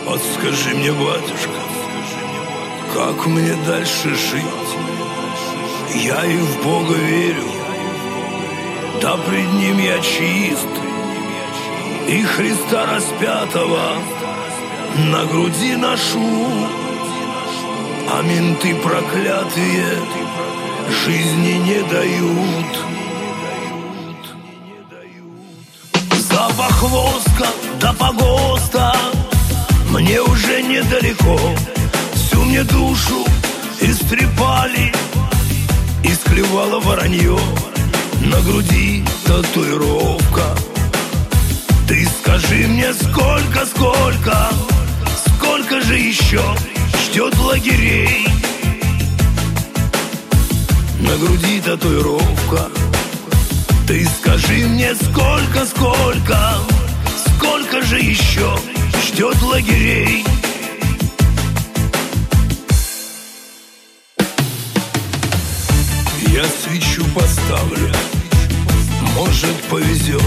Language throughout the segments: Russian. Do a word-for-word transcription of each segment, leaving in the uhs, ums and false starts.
Подскажи мне, батюшка, как мне дальше жить? Я и в Бога верю, да пред Ним я чист, и Христа распятого на груди ношу, а менты проклятые жизни не дают. Запах воска до погоста мне уже недалеко. Всю мне душу истрепали, исклевало воронье. На груди татуировка. Ты скажи мне, сколько, сколько, сколько же еще ждет лагерей? На груди татуировка. Ты скажи мне, сколько, сколько, сколько же еще ждет лагерей? Я свечу поставлю, может повезет,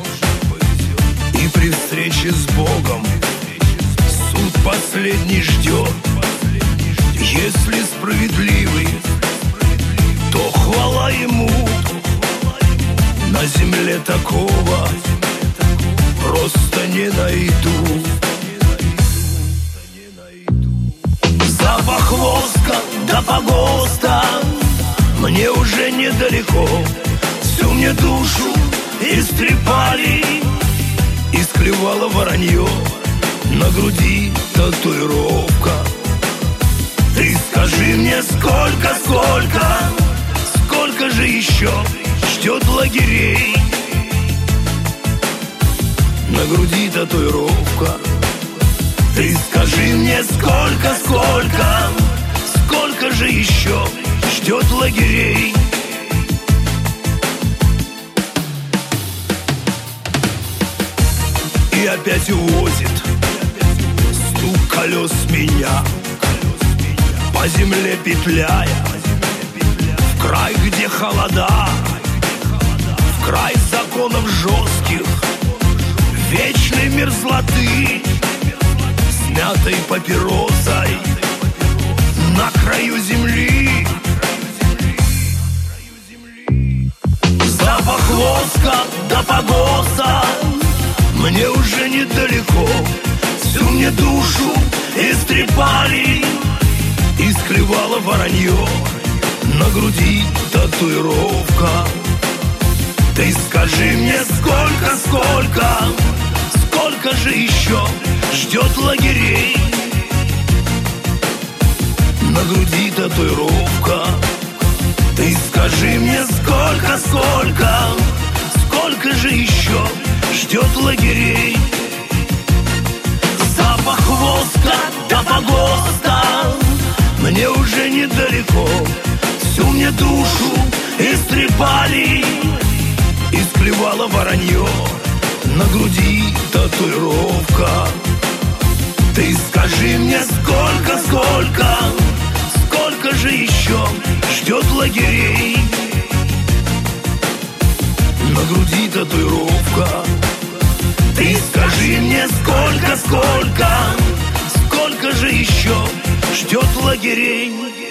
и при встрече с Богом суд последний ждет. Если справедливый, то хвала Ему. На земле такого просто не найду. Запах воска до погоста мне уже недалеко. Всю мне душу истрепали, исклевало воронье. На груди татуировка. Ты скажи мне, сколько, сколько, сколько же еще ждет лагерей? На груди татуировка. Ты скажи мне, сколько, сколько, сколько же еще ждет лагерей? И опять увозит стук колес меня, по земле петляя, в край, где холода, в край законов жестких, вечной мерзлоты, смятой папиросой на краю земли. Запах воска до погоста мне уже недалеко. Всю мне душу истрепали, исклевало воронье. На груди татуировка. Ты скажи мне, сколько, сколько, сколько же еще ждет лагерей? На груди татуировка. Ты скажи мне, сколько, сколько, сколько же еще ждет лагерей? Запах воска до погоста мне уже недалеко. Всю мне душу истрепали, исклевало воронье. На груди татуировка. Ты скажи мне, сколько, сколько, сколько же еще ждет лагерей? На груди татуировка. Ты скажи мне, сколько, сколько, сколько же еще ждет лагерей?